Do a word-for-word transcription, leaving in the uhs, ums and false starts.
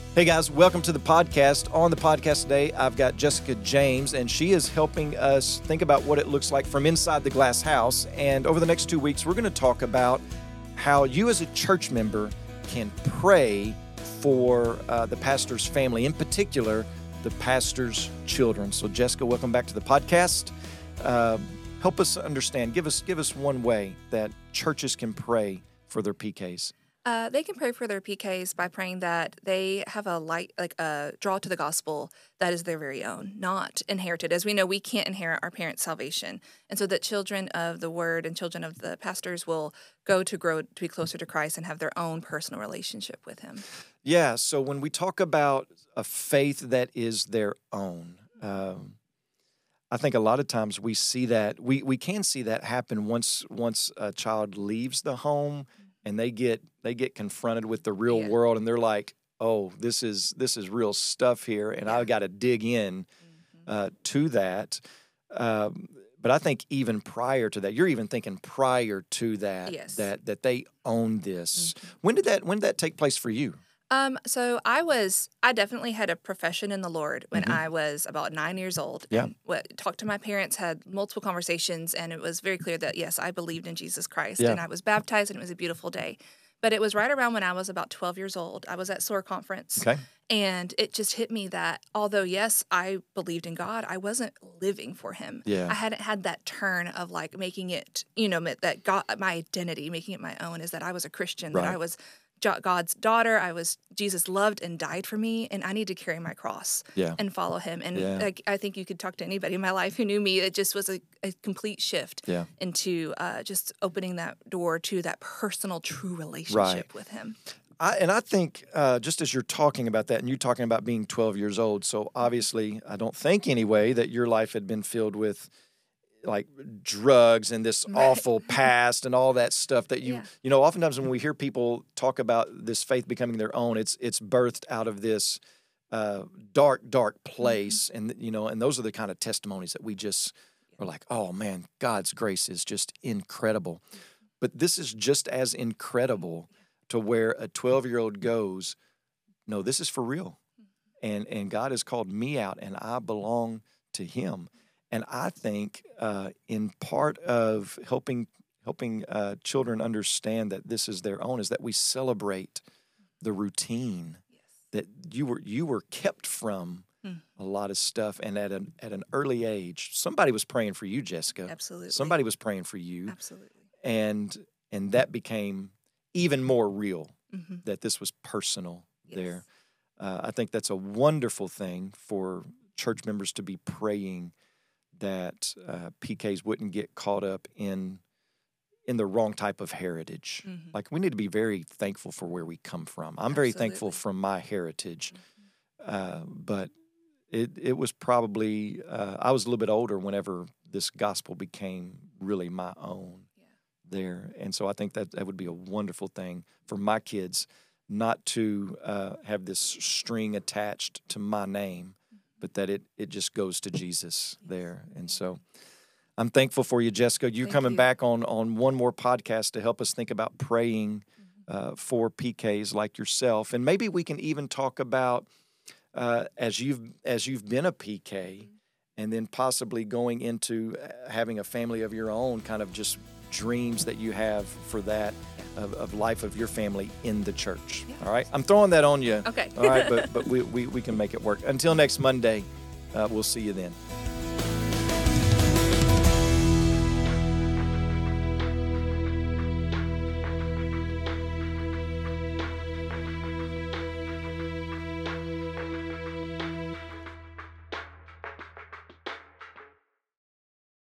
Hey guys, welcome to the podcast. On the podcast today, I've got Jessica James, and she is helping us think about what it looks like from inside the glass house. And over the next two weeks, we're going to talk about how you as a church member can pray for uh, the pastor's family, in particular, the pastor's children. So Jessica, welcome back to the podcast. Uh, help us understand, give us, give us one way that churches can pray for their P Ks. Uh, they can pray for their P Ks by praying that they have a light, like a draw to the gospel that is their very own, not inherited. As we know, we can't inherit our parents' salvation. And so that children of the word and children of the pastors will go to grow to be closer to Christ and have their own personal relationship with him. Yeah, so when we talk about a faith that is their own, um, I think a lot of times we see that, we, we can see that happen once once a child leaves the home and they get they get confronted with the real Yeah. world, and they're like, "Oh, this is this is real stuff here, and Yeah. I've got to dig in Mm-hmm. uh, to that." Um, but I think even prior to that, you're even thinking prior to that, Yes. that that they own this. Mhm. When did that when did that take place for you? Um, so I was, I definitely had a profession in the Lord when Mhm. I was about nine years old. Yeah. And what, talked to my parents, had multiple conversations, and it was very clear that, yes, I believed in Jesus Christ. Yeah. And I was baptized, and it was a beautiful day. But it was right around when I was about twelve years old. I was at SOAR conference. Okay. And it just hit me that although, yes, I believed in God, I wasn't living for him. Yeah. I hadn't had that turn of like making it, you know, that God, my identity, making it my own, is that I was a Christian, that Right. I was Jo- God's daughter. I was, Jesus loved and died for me, and I need to carry my cross Yeah. and follow him. And Yeah. like, I think you could talk to anybody in my life who knew me. It just was a, a complete shift Yeah. into uh, just opening that door to that personal, true relationship with him. I, and I think uh, just as you're talking about that, and you're talking about being twelve years old, so obviously I don't think anyway that your life had been filled with like drugs and this Right. awful past and all that stuff that you Yeah. you know oftentimes when we hear people talk about this faith becoming their own, it's it's birthed out of this uh, dark dark place, and you know and those are the kind of testimonies that we just are like, oh man, God's grace is just incredible. But this is just as incredible to where a twelve-year-old goes, no, this is for real. And and God has called me out, and I belong to him. And I think uh, in part of helping helping uh, children understand that this is their own is that we celebrate the routine Yes. that you were you were kept from Mm. a lot of stuff. And at an at an early age, somebody was praying for you, Jessica. Absolutely. Somebody was praying for you, Absolutely. and and that became even more real, Mm-hmm. that this was personal Yes. there. Uh, I think that's a wonderful thing for church members to be praying that uh, P Ks wouldn't get caught up in in the wrong type of heritage. Mhm. Like, we need to be very thankful for where we come from. I'm very thankful Absolutely. from my heritage, Mhm. uh, but it it was probably uh, I was a little bit older whenever this gospel became really my own Yeah. there. And so I think that that would be a wonderful thing for my kids, not to uh, have this string attached to my name, but that it it just goes to Jesus there. And so I'm thankful for you, Jessica. You're Thank coming you. back on on one more podcast to help us think about praying Mhm. uh, for P Ks like yourself. And maybe we can even talk about uh, as you've as you've been a P K, and then possibly going into uh, having a family of your own, kind of just dreams that you have for that of, of life of your family in the church. Yeah. All right, I'm throwing that on you. Okay. All right, but but we, we we can make it work. Until next Monday, uh, we'll see you then.